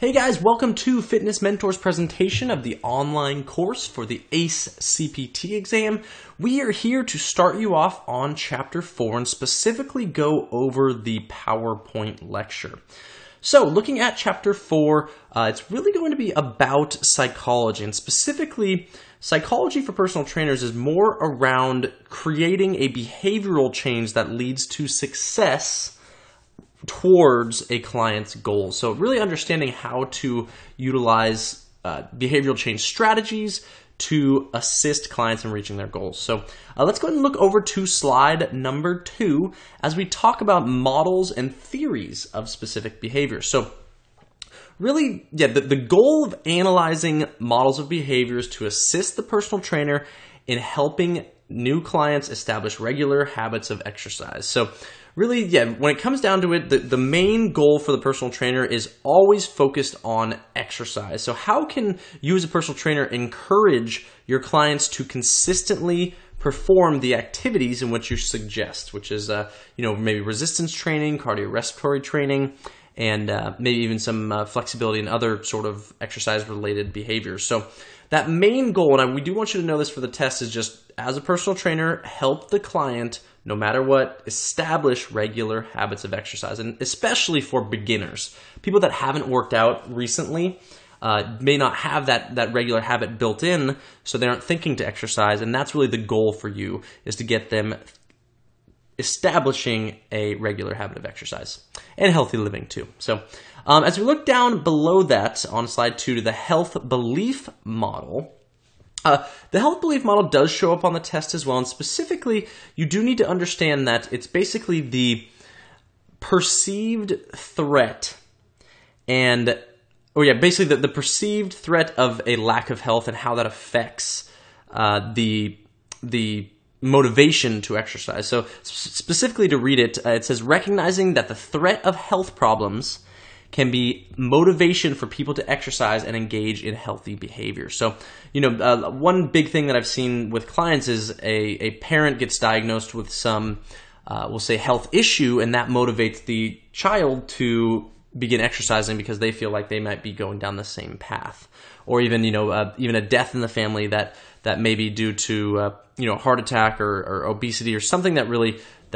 Hey guys, welcome to Fitness Mentor's presentation of the online course for the ACE CPT exam. We are here to start you off on Chapter 4 and specifically go over the PowerPoint lecture. So looking at Chapter 4, it's really going to be about psychology, and specifically psychology for personal trainers is more around creating a behavioral change that leads to success towards a client's goals. So really understanding how to utilize behavioral change strategies to assist clients in reaching their goals. So let's go ahead and look over to slide number 2 as we talk about models and theories of specific behaviors. So really, the goal of analyzing models of behaviors to assist the personal trainer in helping new clients establish regular habits of exercise. So really, when it comes down to it, the main goal for the personal trainer is always focused on exercise. So how can you as a personal trainer encourage your clients to consistently perform the activities in which you suggest, which is maybe resistance training, cardiorespiratory training, and maybe even some flexibility and other sort of exercise-related behaviors. So that main goal, and we do want you to know this for the test, is just as a personal trainer, help the client, no matter what, establish regular habits of exercise, and especially for beginners. People that haven't worked out recently may not have that regular habit built in, so they aren't thinking to exercise, and that's really the goal for you, is to get them establishing a regular habit of exercise and healthy living too. So as we look down below that on slide 2 to the health belief model, the health belief model does show up on the test as well, and specifically, you do need to understand that it's basically the perceived threat basically the perceived threat of a lack of health and how that affects the motivation to exercise. So specifically to read it, it says, recognizing that the threat of health problems can be motivation for people to exercise and engage in healthy behavior. So, one big thing that I've seen with clients is a parent gets diagnosed with some, we'll say, health issue, and that motivates the child to begin exercising because they feel like they might be going down the same path. Or even, even a death in the family that may be due to, heart attack or obesity or something that really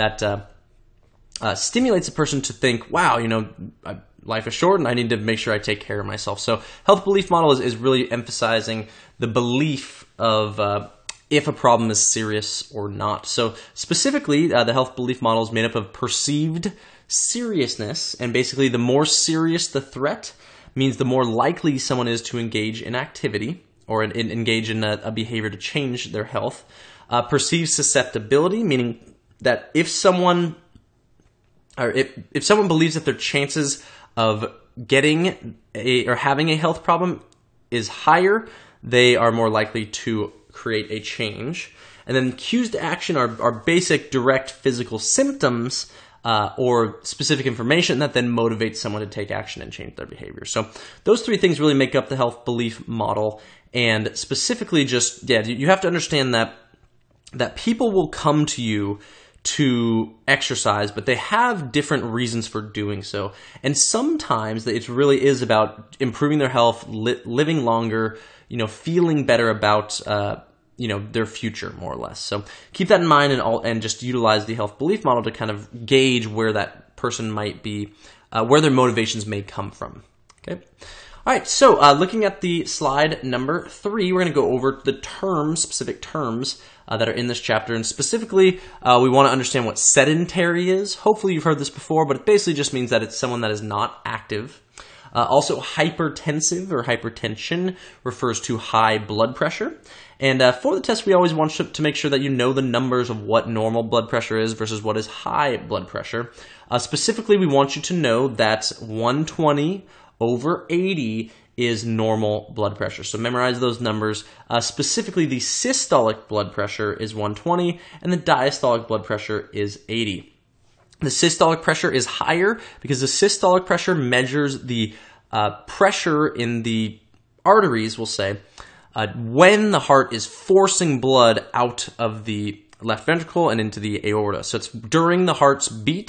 stimulates a person to think, wow, life is short and I need to make sure I take care of myself. So health belief model is really emphasizing the belief of if a problem is serious or not. So specifically, the health belief model is made up of perceived seriousness, and basically the more serious the threat means the more likely someone is to engage in activity or engage in a behavior to change their health. Perceived susceptibility, meaning that if someone believes that their chances of getting having a health problem is higher, they are more likely to create a change. And then cues to action are basic, direct physical symptoms or specific information that then motivates someone to take action and change their behavior. So those 3 things really make up the health belief model. And specifically you have to understand that people will come to you to exercise, but they have different reasons for doing so. And sometimes it really is about improving their health, living longer, feeling better about their future, more or less. So keep that in mind and just utilize the health belief model to kind of gauge where that person might be, where their motivations may come from. Okay. All right, so looking at the slide number 3, we're going to go over the specific terms that are in this chapter. And specifically, we want to understand what sedentary is. Hopefully you've heard this before, but it basically just means that it's someone that is not active. Also, hypertensive or hypertension refers to high blood pressure. And for the test, we always want to make sure that you know the numbers of what normal blood pressure is versus what is high blood pressure. Specifically, we want you to know that 120 over 80 is normal blood pressure. So memorize those numbers. Specifically, the systolic blood pressure is 120 and the diastolic blood pressure is 80. The systolic pressure is higher because the systolic pressure measures the pressure in the arteries, we'll say, when the heart is forcing blood out of the left ventricle and into the aorta. So it's during the heart's beat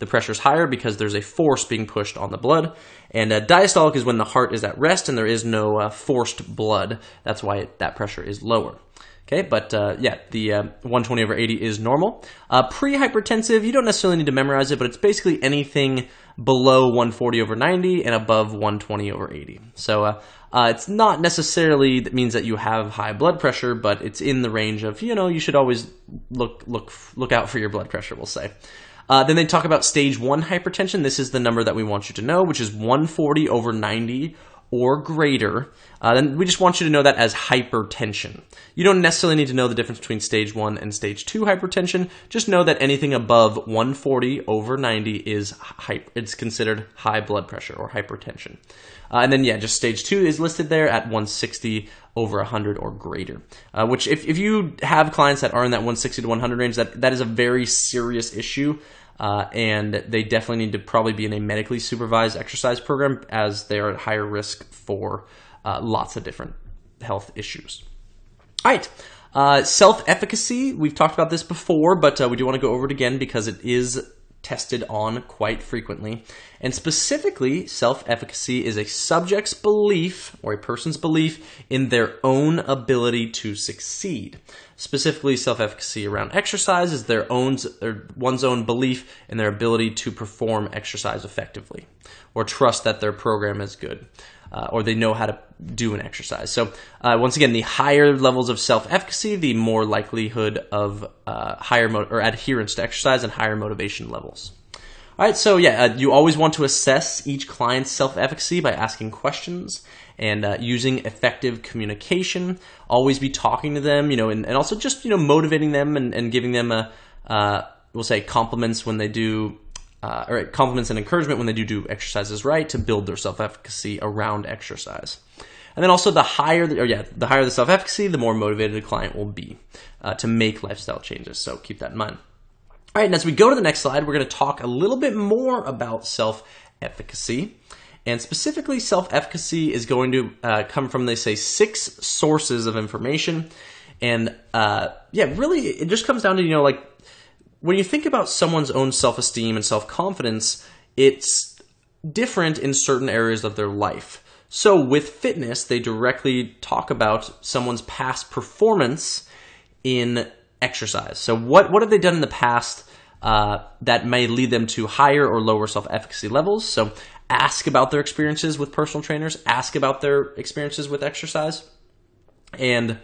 the pressure is higher because there's a force being pushed on the blood. And diastolic is when the heart is at rest and there is no forced blood. That's why that pressure is lower. Okay, but yeah, the 120 over 80 is normal. Pre-hypertensive, you don't necessarily need to memorize it, but it's basically anything below 140 over 90 and above 120 over 80. So it's not necessarily that means that you have high blood pressure, but it's in the range of, you should always look out for your blood pressure, we'll say. Then they talk about stage 1 hypertension. This is the number that we want you to know, which is 140 over 90 or greater. Then we just want you to know that as hypertension. You don't necessarily need to know the difference between stage 1 and stage 2 hypertension. Just know that anything above 140 over 90 is it's considered high blood pressure or hypertension. And then, yeah, just stage 2 is listed there at 160 over 100 or greater, which if you have clients that are in that 160 to 100 range, that is a very serious issue. And they definitely need to probably be in a medically supervised exercise program as they are at higher risk for lots of different health issues. All right, self-efficacy. We've talked about this before, but we do want to go over it again because it is tested on quite frequently. And specifically, self-efficacy is a subject's belief or a person's belief in their own ability to succeed. Specifically, self-efficacy around exercise is one's own belief in their ability to perform exercise effectively, or trust that their program is good, or they know how to do an exercise. So once again, the higher levels of self-efficacy, the more likelihood of higher adherence to exercise and higher motivation levels. All right, so yeah, you always want to assess each client's self-efficacy by asking questions and using effective communication. Always be talking to them, and also just, motivating them and giving them we'll say compliments when they do, or compliments and encouragement when they do exercises right to build their self-efficacy around exercise. And then also the higher the self-efficacy, the more motivated the client will be to make lifestyle changes. So keep that in mind. All right, and as we go to the next slide, we're going to talk a little bit more about self-efficacy. And specifically, self-efficacy is going to come from, they say, 6 sources of information. And really, it just comes down to, when you think about someone's own self-esteem and self-confidence, it's different in certain areas of their life. So with fitness, they directly talk about someone's past performance in exercise. So what have they done in the past that may lead them to higher or lower self-efficacy levels? So ask about their experiences with personal trainers, ask about their experiences with exercise. And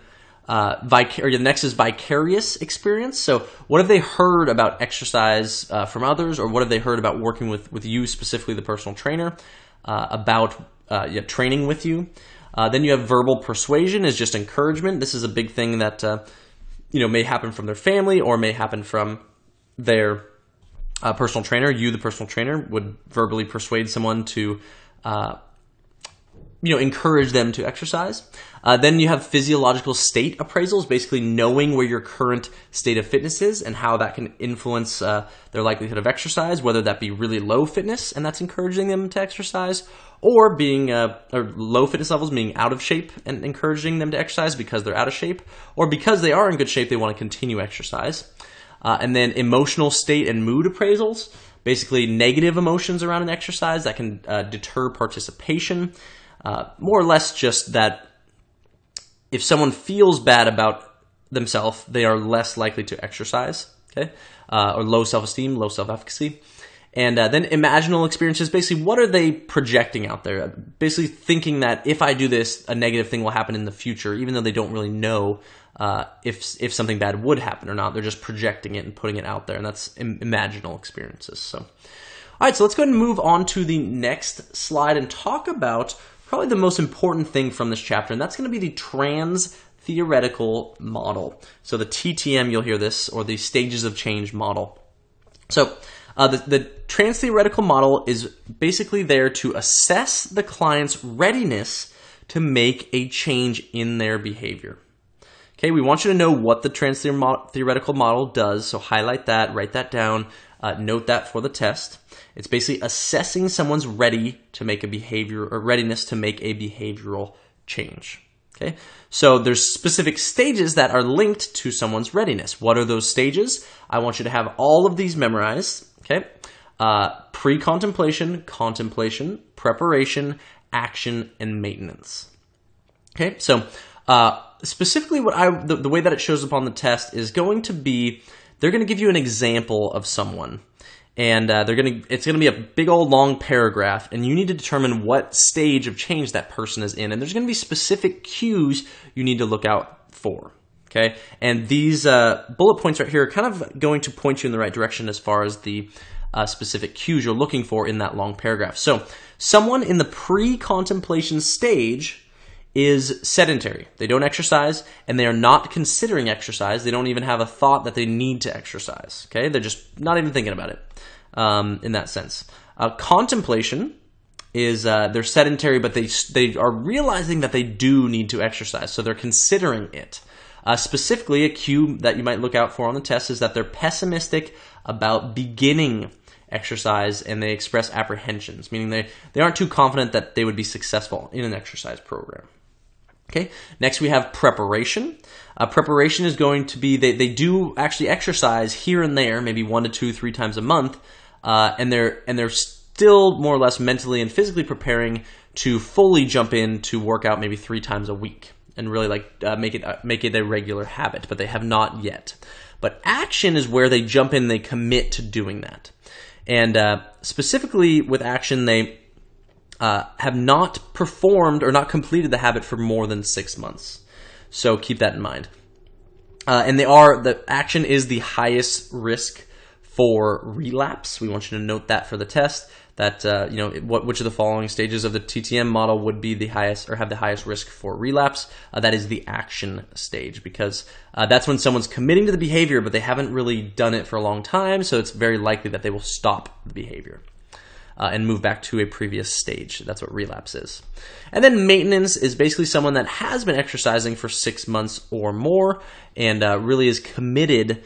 the next is vicarious experience. So what have they heard about exercise from others, or what have they heard about working with you, specifically the personal trainer, about training with you? Then you have verbal persuasion, is just encouragement. This is a big thing that may happen from their family or may happen from their personal trainer. You, the personal trainer, would verbally persuade someone to encourage them to exercise. Then you have physiological state appraisals, basically knowing where your current state of fitness is and how that can influence their likelihood of exercise, whether that be really low fitness and that's encouraging them to exercise, or being or low fitness levels, being out of shape and encouraging them to exercise because they're out of shape, or because they are in good shape, they want to continue exercise. And then emotional state and mood appraisals, basically negative emotions around an exercise that can deter participation. More or less just that if someone feels bad about themselves, they are less likely to exercise, okay? Or low self-esteem, low self-efficacy. And then imaginal experiences, basically what are they projecting out there? Basically thinking that if I do this, a negative thing will happen in the future, even though they don't really know if something bad would happen or not. They're just projecting it and putting it out there, and that's imaginal experiences. So, all right, so let's go ahead and move on to the next slide and talk about probably the most important thing from this chapter, and that's going to be the trans-theoretical model. So the TTM, you'll hear this, or the stages of change model. So the trans-theoretical model is basically there to assess the client's readiness to make a change in their behavior. Okay, we want you to know what the trans-theoretical model does, so highlight that, write that down, note that for the test. It's basically assessing someone's readiness to make a behavioral change. Okay, so there's specific stages that are linked to someone's readiness. What are those stages? I want you to have all of these memorized. Okay, pre-contemplation, contemplation, preparation, action, and maintenance. Okay, so specifically the way that it shows up on the test is going to be, they're going to give you an example of someone. And it's going to be a big old long paragraph, and you need to determine what stage of change that person is in. And there's going to be specific cues you need to look out for. Okay, and these bullet points right here are kind of going to point you in the right direction as far as the specific cues you're looking for in that long paragraph. So, someone in the pre-contemplation stage is sedentary. They don't exercise, and they are not considering exercise. They don't even have a thought that they need to exercise. Okay, they're just not even thinking about it in that sense. Contemplation is they're sedentary, but they are realizing that they do need to exercise, so they're considering it. Specifically, a cue that you might look out for on the test is that they're pessimistic about beginning exercise, and they express apprehensions, meaning they aren't too confident that they would be successful in an exercise program. Okay, next we have preparation. Preparation is going to be, they do actually exercise here and there, maybe 1 to 2, 3 times a month, and they're still more or less mentally and physically preparing to fully jump in to work out maybe 3 times a week and really make it a regular habit, but they have not yet. But action is where they jump in, they commit to doing that. And specifically with action, they have not performed or not completed the habit for more than 6 months. So keep that in mind. And the action is the highest risk for relapse. We want you to note that for the test, that which of the following stages of the TTM model would be the highest or have the highest risk for relapse. That is the action stage, because that's when someone's committing to the behavior, but they haven't really done it for a long time, so it's very likely that they will stop the behavior and move back to a previous stage. That's what relapse is. And then maintenance is basically someone that has been exercising for 6 months or more and really is committed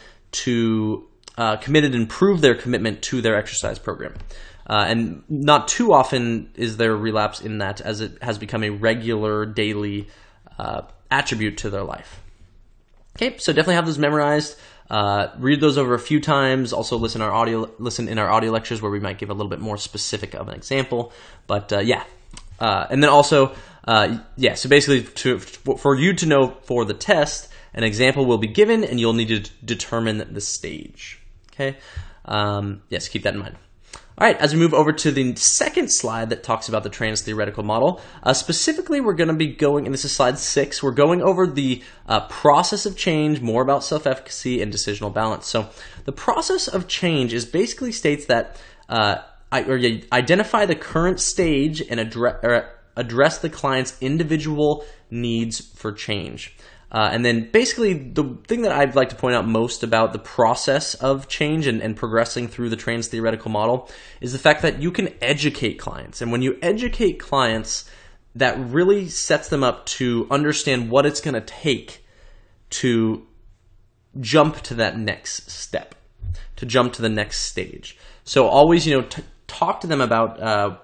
and prove their commitment to their exercise program. And not too often is there relapse in that, as it has become a regular daily attribute to their life. Okay, so definitely have those memorized. Read those over a few times. Also listen in our audio lectures where we might give a little bit more specific of an example. But and then also so basically for you to know for the test, an example will be given and you'll need to determine the stage. Okay, yes, keep that in mind. All right, as we move over to the second slide that talks about the trans-theoretical model, specifically we're going to be going, and this is slide 6, we're going over the process of change, more about self-efficacy and decisional balance. So the process of change basically states that identify the current stage and address the client's individual needs for change. And then basically the thing that I'd like to point out most about the process of change and progressing through the trans-theoretical model is the fact that you can educate clients. And when you educate clients, that really sets them up to understand what it's going to take to jump to that next step, to jump to the next stage. So always, talk to them about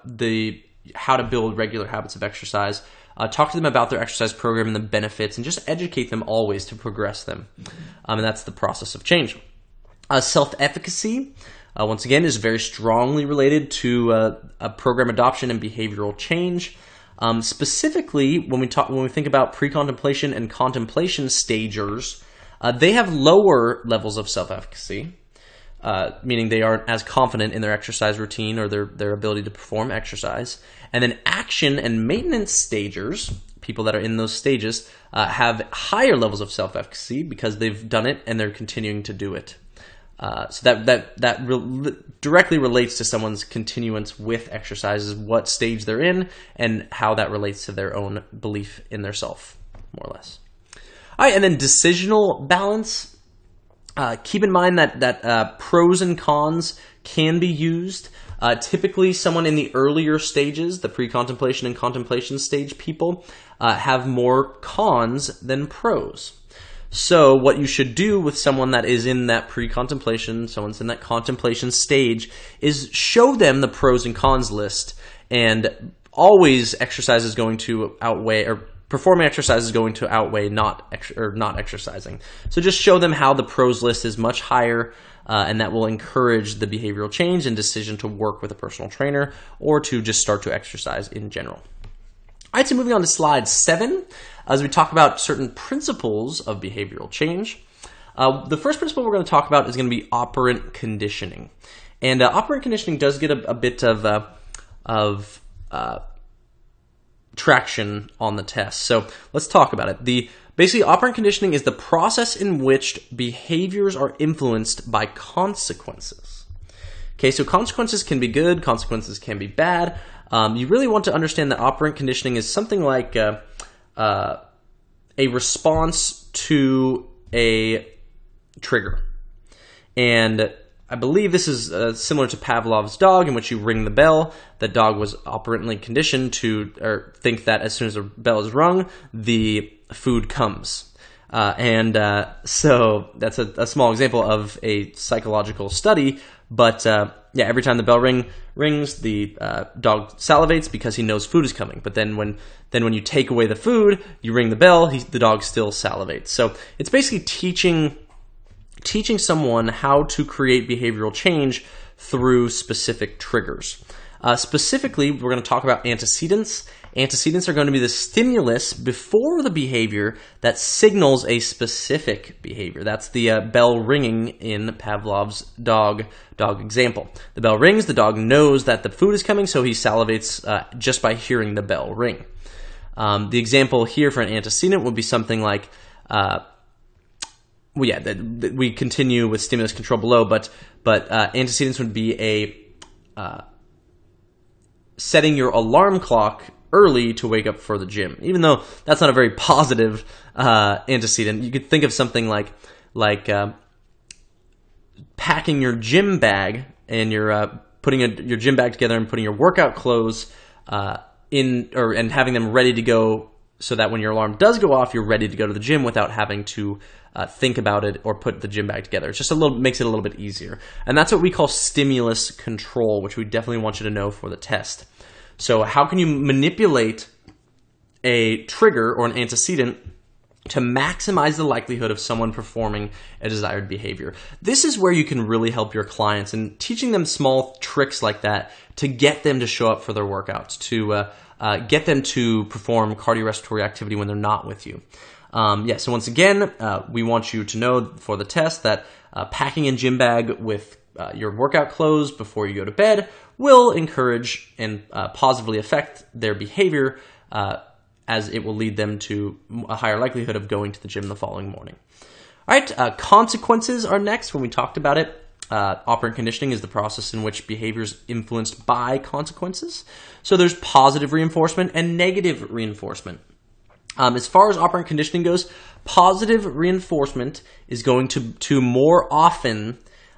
how to build regular habits of exercise. Talk to them about their exercise program and the benefits, and just educate them always to progress them. And that's the process of change. Self-efficacy, once again, is very strongly related to program adoption and behavioral change. Specifically, when we think about pre-contemplation and contemplation stagers, they have lower levels of self-efficacy, meaning they aren't as confident in their exercise routine or their ability to perform exercise. And then action and maintenance stagers, people that are in those stages, have higher levels of self-efficacy because they've done it and they're continuing to do it. So that directly relates to someone's continuance with exercises, what stage they're in, and how that relates to their own belief in their self, more or less. All right, and then decisional balance. Keep in mind that pros and cons can be used. Typically, someone in the earlier stages, the pre-contemplation and contemplation stage people, have more cons than pros. So what you should do with someone that is in that pre-contemplation, someone's in that contemplation stage, is show them the pros and cons list. And always exercise is going to outweigh or performing exercise is going to outweigh not exercising. So just show them how the pros list is much higher, and that will encourage the behavioral change and decision to work with a personal trainer or to just start to exercise in general. All right, so moving on to slide 7, as we talk about certain principles of behavioral change. The first principle we're going to talk about is going to be operant conditioning. And operant conditioning does get a bit of traction on the test. So let's talk about it. Basically, operant conditioning is the process in which behaviors are influenced by consequences. Okay, so consequences can be good, consequences can be bad. You really want to understand that operant conditioning is something like a response to a trigger. And I believe this is similar to Pavlov's dog, in which you ring the bell. The dog was operantly conditioned to think that as soon as the bell is rung, the food comes. So that's a small example of a psychological study. But every time the bell rings, the dog salivates because he knows food is coming. But then when you take away the food, you ring the bell, the dog still salivates. So it's basically teaching someone how to create behavioral change through specific triggers. Specifically, we're going to talk about antecedents. Antecedents are going to be the stimulus before the behavior that signals a specific behavior. That's the bell ringing in Pavlov's dog example. The bell rings, the dog knows that the food is coming, so he salivates just by hearing the bell ring. The example here for an antecedent would be something like, we continue with stimulus control below, but antecedents would be setting your alarm clock early to wake up for the gym. Even though that's not a very positive antecedent, you could think of something like packing your gym bag, and you're putting your gym bag together and putting your workout clothes and having them ready to go, so that when your alarm does go off, you're ready to go to the gym without having to think about it or put the gym bag together. It's just makes it a little bit easier. And that's what we call stimulus control, which we definitely want you to know for the test. So how can you manipulate a trigger or an antecedent to maximize the likelihood of someone performing a desired behavior? This is where you can really help your clients, and teaching them small tricks like that to get them to show up for their workouts, to get them to perform cardiorespiratory activity when they're not with you. So once again, we want you to know for the test that packing a gym bag with your workout clothes before you go to bed will encourage and positively affect their behavior, as it will lead them to a higher likelihood of going to the gym the following morning. All right, consequences are next. When we talked about it, operant conditioning is the process in which behavior is influenced by consequences. So there's positive reinforcement and negative reinforcement. As far as operant conditioning goes, positive reinforcement is going to more often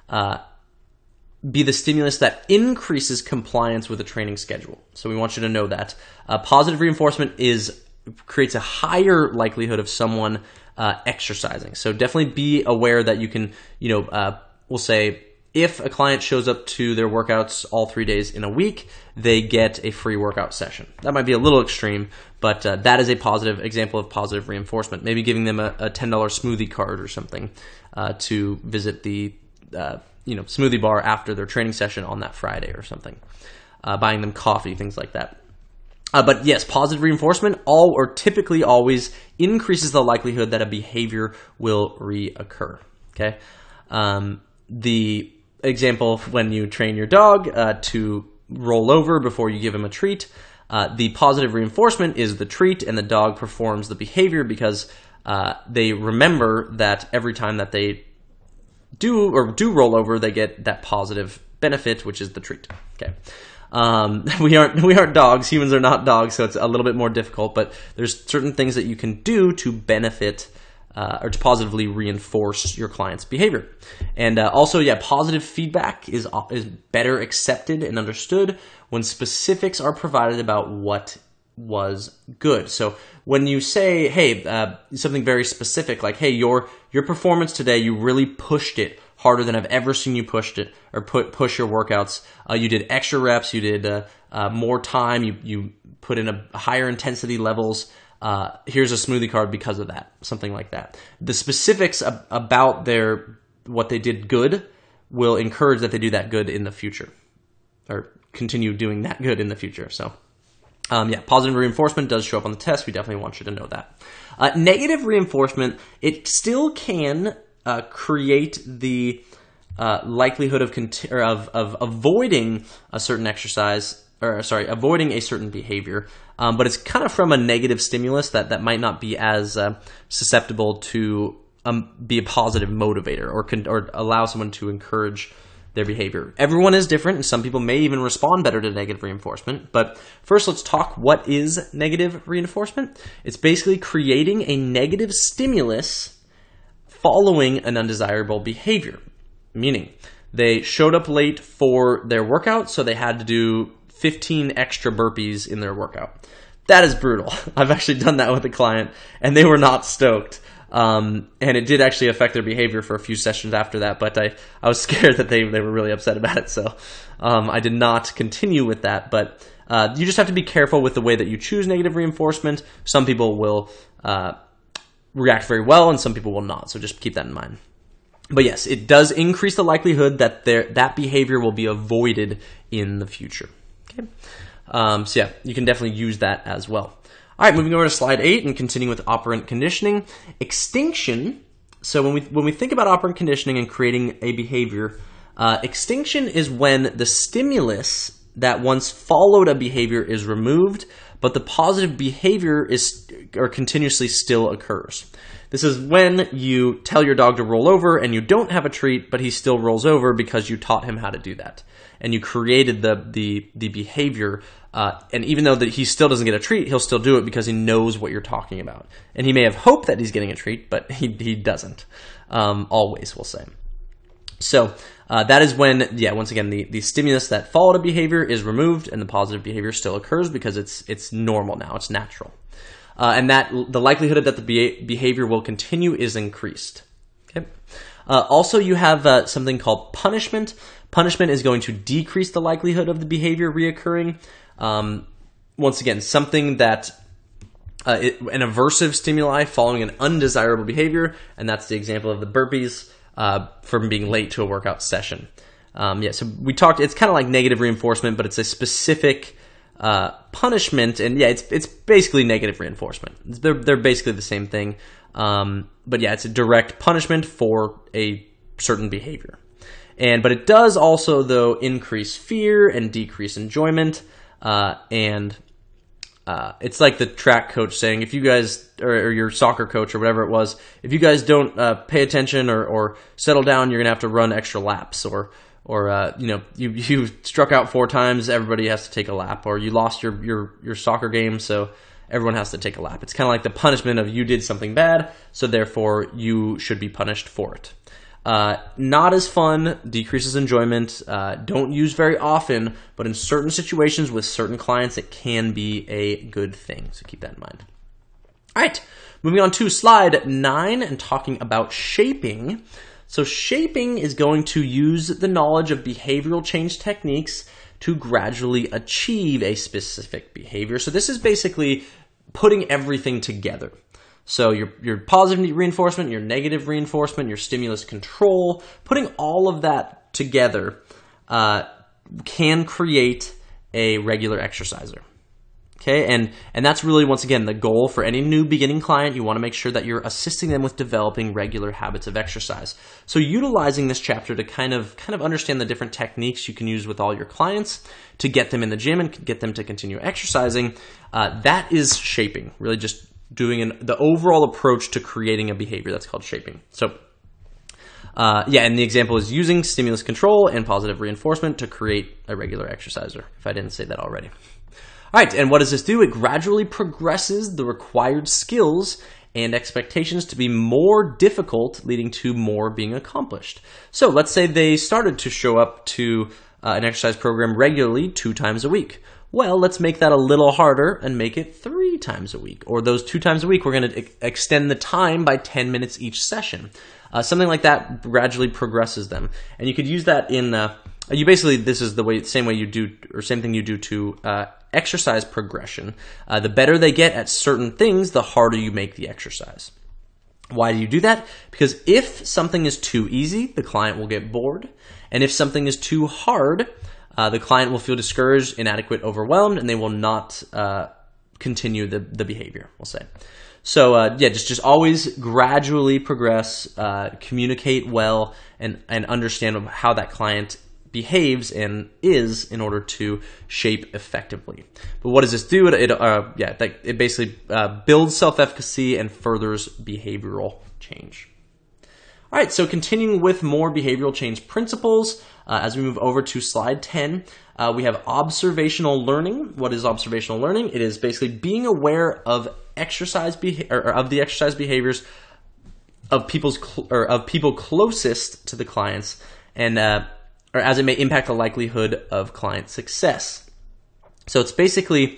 be the stimulus that increases compliance with a training schedule. So we want you to know that. Positive reinforcement creates a higher likelihood of someone exercising. So definitely be aware that you can, we'll say, if a client shows up to their workouts all 3 days in a week, they get a free workout session. That might be a little extreme, but that is a positive example of positive reinforcement. Maybe giving them a $10 smoothie card or something to visit the smoothie bar after their training session on that Friday or something. Buying them coffee, things like that. But yes, positive reinforcement typically always increases the likelihood that a behavior will reoccur. Okay. The example, when you train your dog to roll over before you give him a treat, the positive reinforcement is the treat, and the dog performs the behavior because they remember that every time that they do roll over, they get that positive benefit, which is the treat. Okay. We aren't dogs. Humans are not dogs, so it's a little bit more difficult, but there's certain things that you can do to benefit or to positively reinforce your client's behavior. And also, positive feedback is better accepted and understood when specifics are provided about what was good. So when you say, hey, something very specific, like, hey, your performance today, you really pushed it harder than I've ever seen you push it or push your workouts. You did extra reps, you did more time, you put in a higher intensity levels. here's a smoothie card because of that, something like that. The specifics about what they did good will encourage that they do that good in the future, or continue doing that good in the future. So, positive reinforcement does show up on the test. We definitely want you to know that. Negative reinforcement, it still can create the likelihood of avoiding a certain exercise, avoiding a certain behavior, but it's kind of from a negative stimulus that might not be as susceptible to be a positive motivator or allow someone to encourage their behavior. Everyone is different, and some people may even respond better to negative reinforcement. But first, let's talk what is negative reinforcement. It's basically creating a negative stimulus following an undesirable behavior. Meaning, they showed up late for their workout, so they had to do 15 extra burpees in their workout. That is brutal. I've actually done that with a client, and they were not stoked. And it did actually affect their behavior for a few sessions after that, but I was scared that they were really upset about it, so I did not continue with that. But you just have to be careful with the way that you choose negative reinforcement. Some people will react very well, and some people will not, so just keep that in mind. But yes, it does increase the likelihood that that behavior will be avoided in the future. Okay, so yeah, you can definitely use that as well. All right, moving over to slide 8 and continuing with operant conditioning. Extinction. So when we think about operant conditioning and creating a behavior, extinction is when the stimulus that once followed a behavior is removed, but the positive behavior continuously still occurs. This is when you tell your dog to roll over and you don't have a treat, but he still rolls over because you taught him how to do that. And you created the behavior, and even though that he still doesn't get a treat, he'll still do it because he knows what you're talking about. And he may have hoped that he's getting a treat, but he doesn't. Always, we'll say. So that is when, once again, the stimulus that followed a behavior is removed and the positive behavior still occurs because it's normal now, it's natural. And that the likelihood that the behavior will continue is increased. Okay. Also, you have something called punishment. Punishment is going to decrease the likelihood of the behavior reoccurring. Once again, something that an aversive stimuli following an undesirable behavior, and that's the example of the burpees from being late to a workout session. So we talked. It's kind of like negative reinforcement, but it's a specific punishment, and it's basically negative reinforcement. They're basically the same thing, but it's a direct punishment for a certain behavior. But it does also, though, increase fear and decrease enjoyment. It's like the track coach saying, if you guys, or your soccer coach or whatever it was, if you guys don't pay attention or settle down, you're going to have to run extra laps. Or you struck out 4 times, everybody has to take a lap. Or you lost your soccer game, so everyone has to take a lap. It's kind of like the punishment of you did something bad, so therefore you should be punished for it. Not as fun, decreases enjoyment, don't use very often, but in certain situations with certain clients, it can be a good thing. So keep that in mind. All right, moving on to slide 9 and talking about shaping. So shaping is going to use the knowledge of behavioral change techniques to gradually achieve a specific behavior. So this is basically putting everything together. So your positive reinforcement, your negative reinforcement, your stimulus control, putting all of that together can create a regular exerciser. Okay, and that's really, once again, the goal for any new beginning client. You want to make sure that you're assisting them with developing regular habits of exercise. So utilizing this chapter to kind of understand the different techniques you can use with all your clients to get them in the gym and get them to continue exercising, that is shaping, really just doing the overall approach to creating a behavior. That's called shaping. So, and the example is using stimulus control and positive reinforcement to create a regular exerciser, if I didn't say that already. All right, and what does this do? It gradually progresses the required skills and expectations to be more difficult, leading to more being accomplished. So let's say they started to show up to an exercise program regularly 2 times a week. Well, let's make that a little harder and make it 3 times a week. Or those 2 times a week, we're going to extend the time by 10 minutes each session. Something like that gradually progresses them. And you could use that in you basically, this is the same way you do, or same thing you do to exercise progression. The better they get at certain things, the harder you make the exercise. Why do you do that? Because if something is too easy, the client will get bored. And if something is too hard, the client will feel discouraged, inadequate, overwhelmed, and they will not continue the behavior, we'll say. So just always gradually progress, communicate well, and understand how that client behaves and is in order to shape effectively. But what does this do? It basically builds self-efficacy and furthers behavioral change. All right, so continuing with more behavioral change principles, as we move over to slide 10, we have observational learning. What is observational learning? It is basically being aware of the exercise behaviors of people closest to the clients, and or as it may impact the likelihood of client success. So it's basically,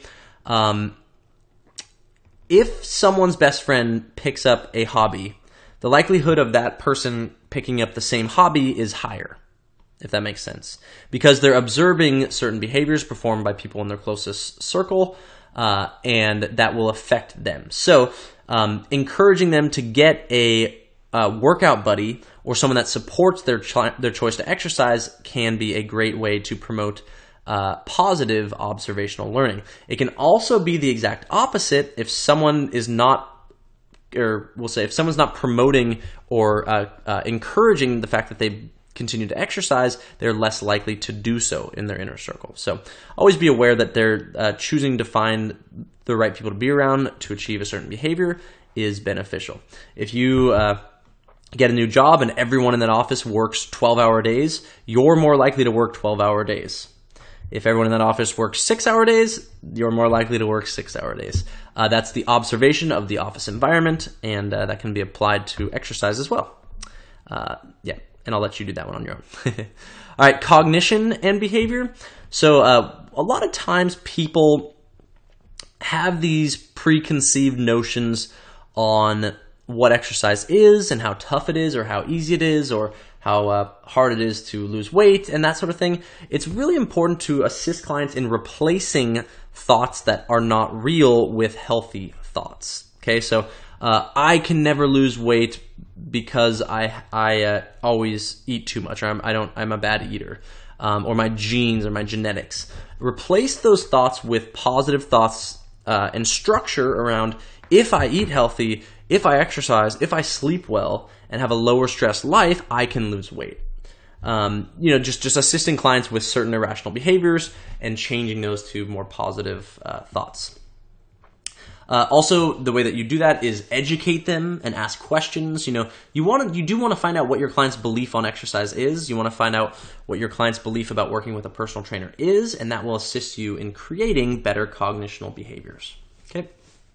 if someone's best friend picks up a hobby, the likelihood of that person picking up the same hobby is higher, if that makes sense, because they're observing certain behaviors performed by people in their closest circle, and that will affect them. So encouraging them to get a workout buddy or someone that supports their choice to exercise can be a great way to promote positive observational learning. It can also be the exact opposite if someone is not, or we'll say if someone's not promoting or encouraging the fact that they continue to exercise, they're less likely to do so in their inner circle. So always be aware that they're choosing to find the right people to be around to achieve a certain behavior is beneficial. If you get a new job and everyone in that office works 12-hour days, you're more likely to work 12-hour days. If everyone in that office works 6-hour days, you're more likely to work 6-hour days. That's the observation of the office environment, and that can be applied to exercise as well. And I'll let you do that one on your own. All right, cognition and behavior. So a lot of times people have these preconceived notions on what exercise is and how tough it is or how easy it is or how hard it is to lose weight and that sort of thing. It's really important to assist clients in replacing thoughts that are not real with healthy thoughts. Okay, so I can never lose weight because I always eat too much, or I'm a bad eater, or my genes or my genetics. Replace those thoughts with positive thoughts and structure around, if I eat healthy, if I exercise, if I sleep well and have a lower stress life, I can lose weight. Just assisting clients with certain irrational behaviors and changing those to more positive thoughts. Also, the way that you do that is educate them and ask questions. You do want to find out what your client's belief on exercise is. You want to find out what your client's belief about working with a personal trainer is, and that will assist you in creating better cognitional behaviors. Okay.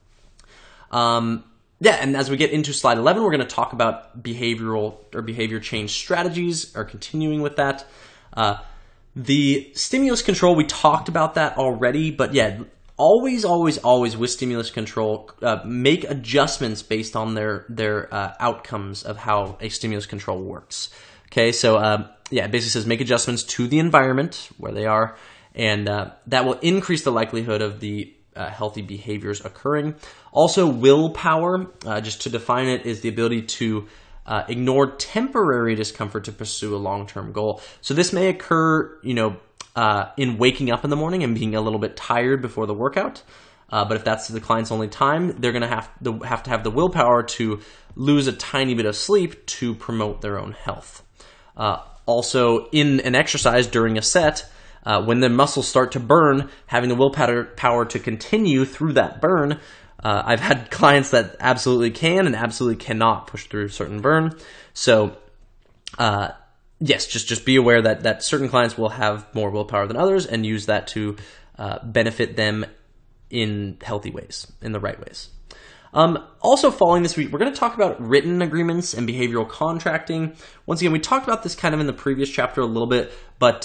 And as we get into slide 11, we're going to talk about behavioral or behavior change strategies, or continuing with that. The stimulus control, we talked about that already, but always with stimulus control, make adjustments based on their outcomes of how a stimulus control works. Okay, so it basically says make adjustments to the environment where they are, and that will increase the likelihood of the healthy behaviors occurring. Also, willpower, just to define it, is the ability to ignore temporary discomfort to pursue a long-term goal. So this may occur, in waking up in the morning and being a little bit tired before the workout. But if that's the client's only time, they're going to have to have the willpower to lose a tiny bit of sleep to promote their own health. Also, in an exercise during a set, when the muscles start to burn, having the willpower to continue through that burn. I've had clients that absolutely can and absolutely cannot push through certain burn. So, yes, just be aware that certain clients will have more willpower than others, and use that to benefit them in healthy ways, in the right ways. Also, following this week, we're going to talk about written agreements and behavioral contracting. Once again, we talked about this kind of in the previous chapter a little bit, but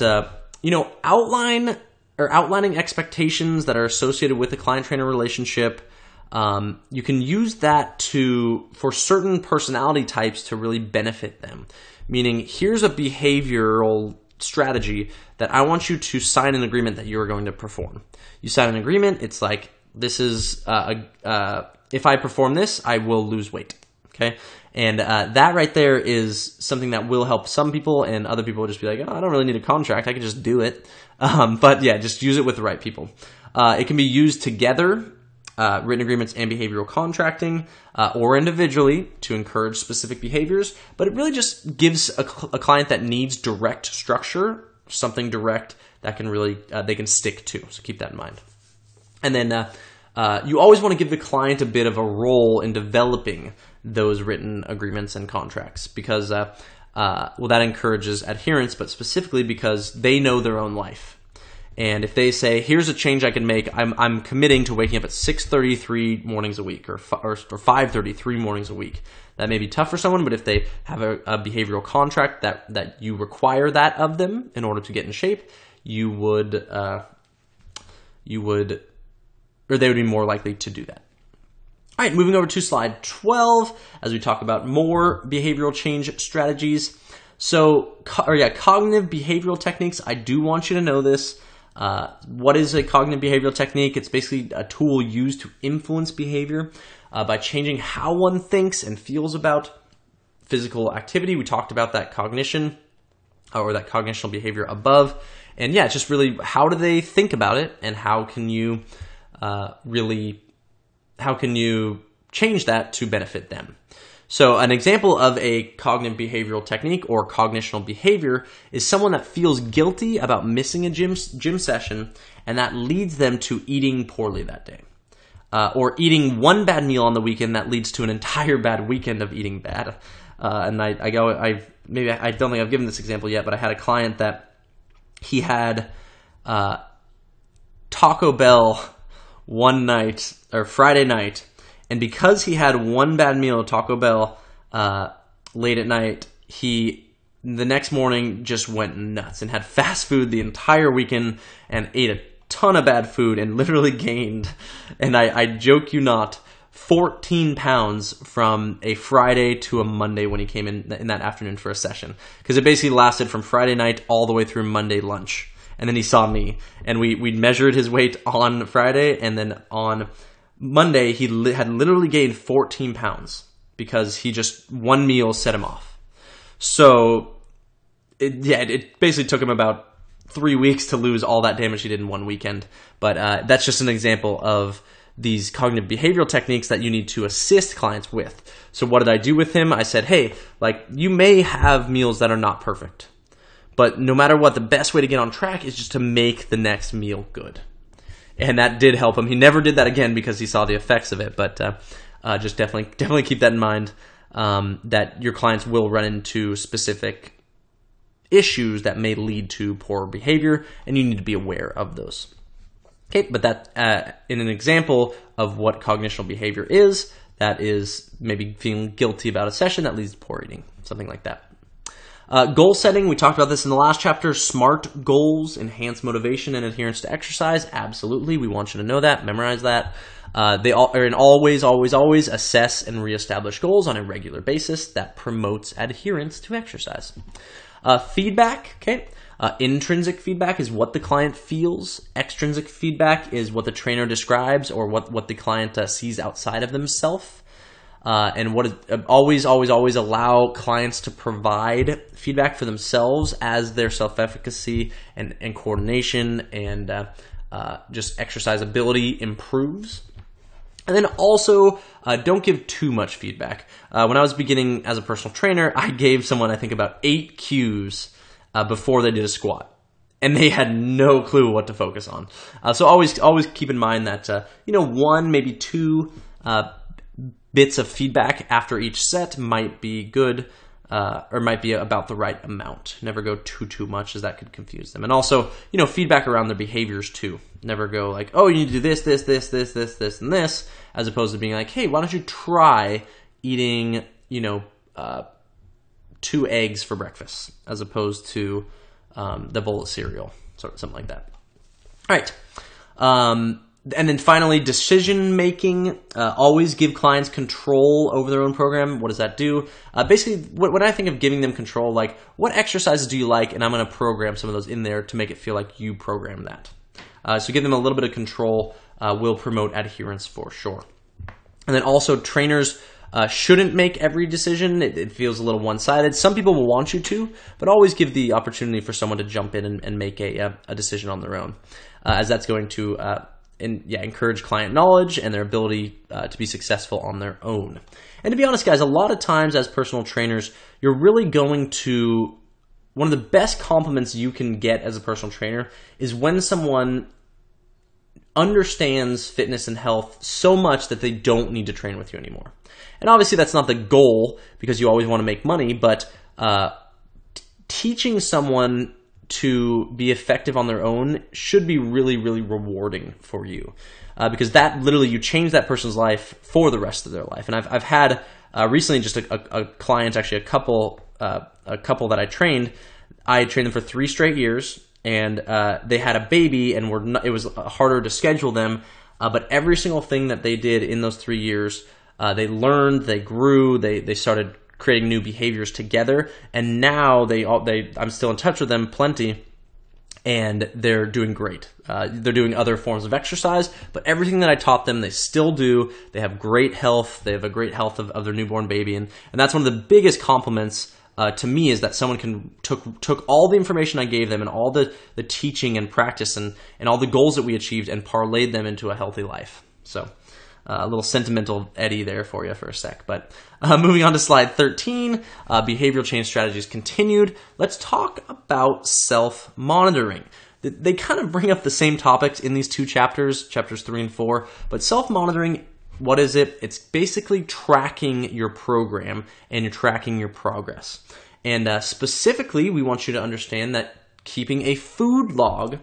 outlining expectations that are associated with the client-trainer relationship. You can use that for certain personality types to really benefit them. Meaning, here's a behavioral strategy that I want you to sign an agreement that you're going to perform. You sign an agreement, it's like, this is, if I perform this, I will lose weight, okay? And that right there is something that will help some people, and other people will just be like, oh, I don't really need a contract, I can just do it. But yeah, just use it with the right people. It can be used together, written agreements and behavioral contracting, or individually to encourage specific behaviors. But it really just gives a client that needs direct structure, something direct that can really, they can stick to. So keep that in mind. And then you always want to give the client a bit of a role in developing those written agreements and contracts, because well, that encourages adherence, but specifically because they know their own life. And if they say, here's a change I can make, I'm committing to waking up at 6:33 mornings a week, or 5:33 mornings a week. That may be tough for someone, but if they have a behavioral contract that you require that of them in order to get in shape, they would be more likely to do that. All right, moving over to slide 12 as we talk about more behavioral change strategies. So, cognitive behavioral techniques. I do want you to know this. What is a cognitive behavioral technique? It's basically a tool used to influence behavior by changing how one thinks and feels about physical activity. We talked about that cognition or that cognitional behavior above. And yeah, it's just really, how do they think about it, and how can you change that to benefit them? So an example of a cognitive behavioral technique or cognitional behavior is someone that feels guilty about missing a gym session, and that leads them to eating poorly that day. Or eating one bad meal on the weekend that leads to an entire bad weekend of eating bad. And I don't think I've given this example yet, but I had a client that he had Taco Bell one night, or Friday night, and because he had one bad meal at Taco Bell late at night, he the next morning just went nuts and had fast food the entire weekend and ate a ton of bad food and literally gained, and I joke you not, 14 pounds from a Friday to a Monday when he came in that afternoon for a session. Because it basically lasted from Friday night all the way through Monday lunch. And then he saw me, and we measured his weight on Friday, and then on Monday he had literally gained 14 pounds because he just, one meal set him off. So it basically took him about 3 weeks to lose all that damage he did in one weekend. But that's just an example of these cognitive behavioral techniques that you need to assist clients with. So what did I do with him? I said, hey, like, you may have meals that are not perfect, but no matter what, the best way to get on track is just to make the next meal good. And that did help him. He never did that again because he saw the effects of it, but just definitely keep that in mind, that your clients will run into specific issues that may lead to poor behavior, and you need to be aware of those. Okay, but that in an example of what cognitional behavior is, that is maybe feeling guilty about a session that leads to poor eating, something like that. Goal setting, we talked about this in the last chapter. SMART goals enhance motivation and adherence to exercise. Absolutely, we want you to know that, memorize that. They always assess and reestablish goals on a regular basis. That promotes adherence to exercise. Feedback, okay. Intrinsic feedback is what the client feels. Extrinsic feedback is what the trainer describes or what the client sees outside of themselves. And always allow clients to provide feedback for themselves as their self-efficacy and coordination and just exercise ability improves. And then also, don't give too much feedback. When I was beginning as a personal trainer, I gave someone, I think, about 8 cues before they did a squat, and they had no clue what to focus on. So always keep in mind that 1, maybe 2 bits of feedback after each set might be good, or might be about the right amount. Never go too much, as that could confuse them. And also, feedback around their behaviors too. Never go like, oh, you need to do this, and this, as opposed to being like, hey, why don't you try eating, 2 eggs for breakfast, as opposed to the bowl of cereal, something like that. All right. And then finally, decision making. Always give clients control over their own program. What does that do? Basically, when I think of giving them control, like what exercises do you like, and I'm going to program some of those in there to make it feel like you program that. So give them a little bit of control will promote adherence for sure. And then also trainers shouldn't make every decision. It feels a little one-sided. Some people will want you to, but always give the opportunity for someone to jump in and make a decision on their own, as that's going to encourage client knowledge and their ability to be successful on their own. And to be honest, guys, a lot of times as personal trainers, you're really going to, one of the best compliments you can get as a personal trainer is when someone understands fitness and health so much that they don't need to train with you anymore. And obviously that's not the goal because you always want to make money, but teaching someone to be effective on their own should be really, really rewarding for you, because that literally, you change that person's life for the rest of their life. And I've had recently just a client, actually a couple that I trained them for 3 straight years, and they had a baby, and it was harder to schedule them, but every single thing that they did in those 3 years, they learned, they grew, they started creating new behaviors together, and now I'm still in touch with them plenty, and they're doing great. They're doing other forms of exercise, but everything that I taught them, they still do. They have great health. They have a great health of their newborn baby, and that's one of the biggest compliments to me, is that someone took all the information I gave them and all the teaching and practice and all the goals that we achieved and parlayed them into a healthy life. So a little sentimental Eddie there for you for a sec. But moving on to slide 13, behavioral change strategies continued. Let's talk about self-monitoring. They kind of bring up the same topics in these 2 chapters 3 and 4, but self-monitoring, what is it? It's basically tracking your program and you're tracking your progress. And specifically, we want you to understand that keeping a food log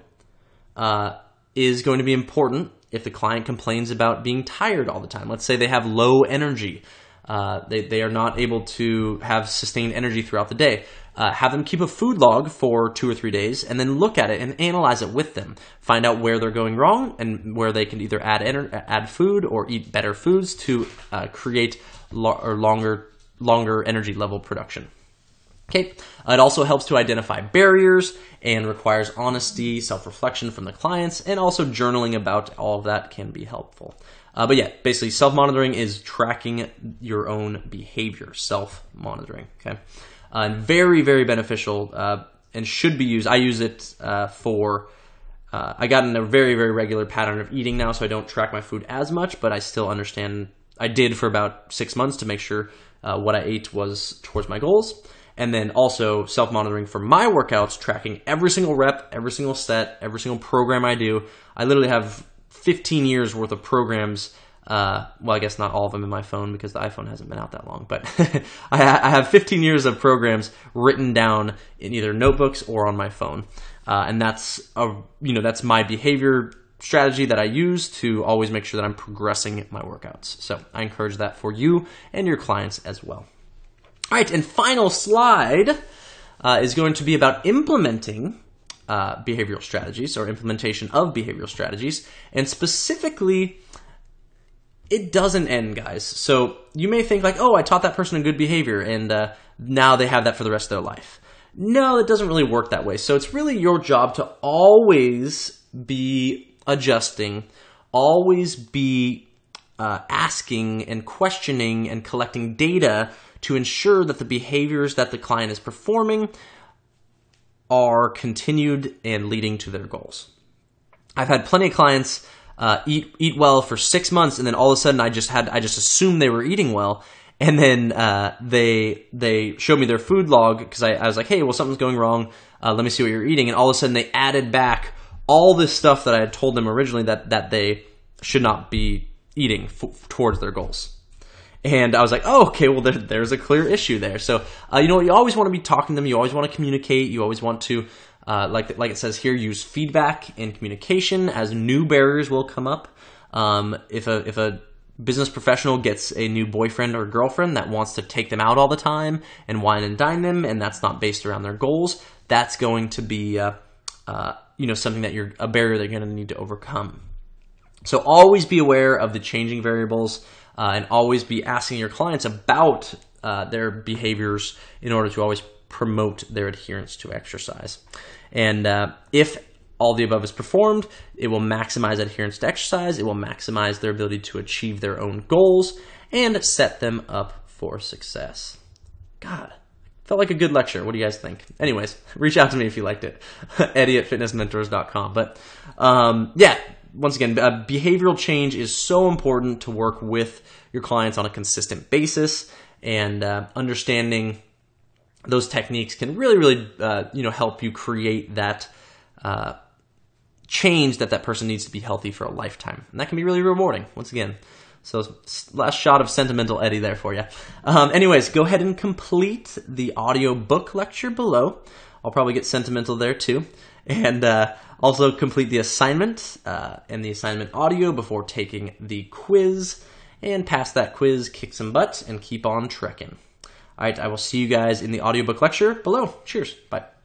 is going to be important if the client complains about being tired all the time. Let's say they have low energy. They are not able to have sustained energy throughout the day. Have them keep a food log for 2 or 3 days and then look at it and analyze it with them. Find out where they're going wrong and where they can either add food or eat better foods to create longer energy level production. Okay. It also helps to identify barriers and requires honesty, self-reflection from the clients, and also journaling about all of that can be helpful. But yeah, basically self-monitoring is tracking your own behavior, self-monitoring. Okay. And very, very beneficial and should be used. I use it for, I got in a very, very regular pattern of eating now, so I don't track my food as much, but I still understand. I did for about 6 months to make sure what I ate was towards my goals. And then also self-monitoring for my workouts, tracking every single rep, every single set, every single program I do. I literally have 15 years worth of programs. Well, I guess not all of them in my phone because the iPhone hasn't been out that long, but I have 15 years of programs written down in either notebooks or on my phone. And that's my behavior strategy that I use to always make sure that I'm progressing my workouts. So I encourage that for you and your clients as well. All right, and final slide is going to be about implementing behavioral strategies or implementation of behavioral strategies. And specifically, it doesn't end, guys. So you may think like, oh, I taught that person a good behavior and now they have that for the rest of their life. No, it doesn't really work that way. So it's really your job to always be adjusting, always be asking and questioning and collecting data to ensure that the behaviors that the client is performing are continued and leading to their goals. I've had plenty of clients eat well for 6 months, and then all of a sudden I just assumed they were eating well, and then they showed me their food log because I was like, hey, well, something's going wrong. Let me see what you're eating, and all of a sudden they added back all this stuff that I had told them originally that they should not be eating towards their goals. And I was like, oh, okay, well, there's a clear issue there. So, you always want to be talking to them. You always want to communicate. You always want to, like it says here, use feedback and communication as new barriers will come up. If a business professional gets a new boyfriend or girlfriend that wants to take them out all the time and wine and dine them, and that's not based around their goals, that's going to be, something that a barrier they're going to need to overcome. So always be aware of the changing variables and always be asking your clients about their behaviors in order to always promote their adherence to exercise. And if all the above is performed, it will maximize adherence to exercise, it will maximize their ability to achieve their own goals, and set them up for success. God, felt like a good lecture. What do you guys think? Anyways, reach out to me if you liked it. Eddie@fitnessmentors.com. But yeah, once again, behavioral change is so important to work with your clients on a consistent basis, and understanding those techniques can really help you create that change that person needs to be healthy for a lifetime. And that can be really rewarding, once again. So last shot of Sentimental Eddie there for you. Anyways, go ahead and complete the audio book lecture below. I'll probably get sentimental there too. And also complete the assignment and the assignment audio before taking the quiz. And pass that quiz, kick some butt, and keep on trekking. All right, I will see you guys in the audiobook lecture below. Cheers. Bye.